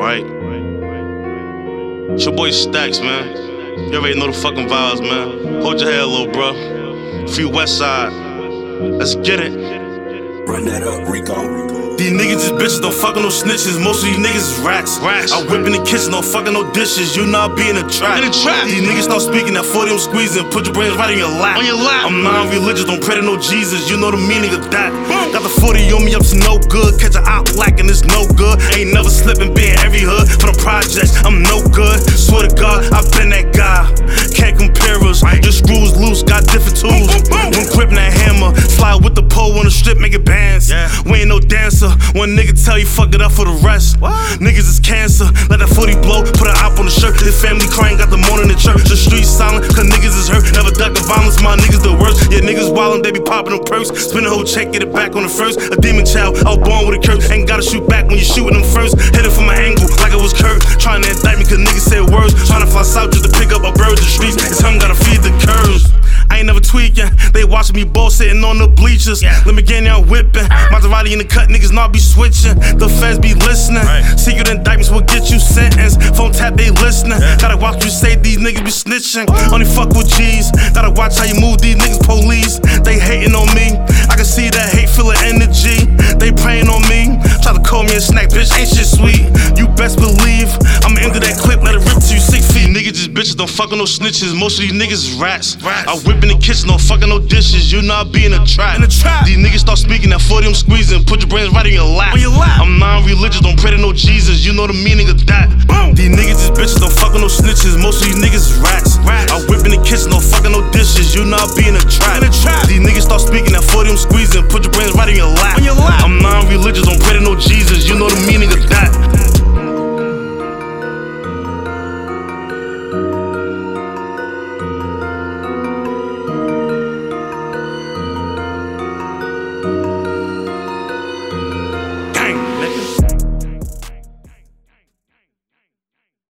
right? It's your boy Stacks, man. You already know the fucking vibes, man. Hold your head low, bro. Free West Side. Let's get it. Run that up, Rico. These niggas is bitches, don't fuckin' no snitches. Most of these niggas is rats. I whip in the kitchen, don't fuckin' no dishes. You not be in a trap. These niggas start speaking, that 40 I'm squeezing. Put your brains right in your lap. I'm non-religious, don't pray to no Jesus. You know the meaning of that. Got the 40 on me up to no good. Catch an out lacking, it's no good. Ain't never slipping, be in every hood. For the projects, I'm no good. Swear to God, I've been that guy. Can't compare us. Your screws loose, got different tools. When gripping that hammer, fly with the pole on the strip, make it bands. We ain't no dancer. One nigga tell you fuck it up for the rest. Niggas is cancer. Let that 40 blow, put an op on the shirt. His family crying, got the morning in church. The streets silent, cause niggas is hurt. Never duck the violence, my niggas the worst. Yeah, niggas wildin', they be popping them perks. Spin the whole check, get it back on the first. A demon child, I was born with a curse. Ain't gotta shoot back when you shootin' them first. Hit it from an angle, like it was Kurt. Trying to indict me, cause niggas said words. Trying to fly south just to pick up a bird. The streets, it's him, gotta feed the curves. I ain't never tweaking. They watching me ball sitting on the bleachers. Let me get down whipping. Maserati in the cut, niggas not be switching. The feds be listening. Secret indictments will get you sentenced. Phone tap, they listening. Gotta watch you say these niggas be snitching. Only fuck with G's. Gotta watch how you move these niggas police. They hating on me. I can see that hate, feel the energy. They praying on me. Try to call me a snack, bitch, ain't shit sweet. You best believe I'ma enter that clip, let it rip to you 6 feet. Niggas just bitches, don't fuck with no snitches. Most of these niggas is rats. I whip in the kitchen, don't fucking no dishes. You not be in a trap. These niggas start speaking, that 40 I'm squeezing. Put your brains right in your lap. I'm non-religious, don't pray to no Jesus. You know the meaning of that. These niggas is bitches, don't fuck with no snitches. Most of these niggas is rats. I whip in the kitchen, don't fucking no dishes. You not be in a trap. These niggas start speaking, that 40 I'm squeezing. Put your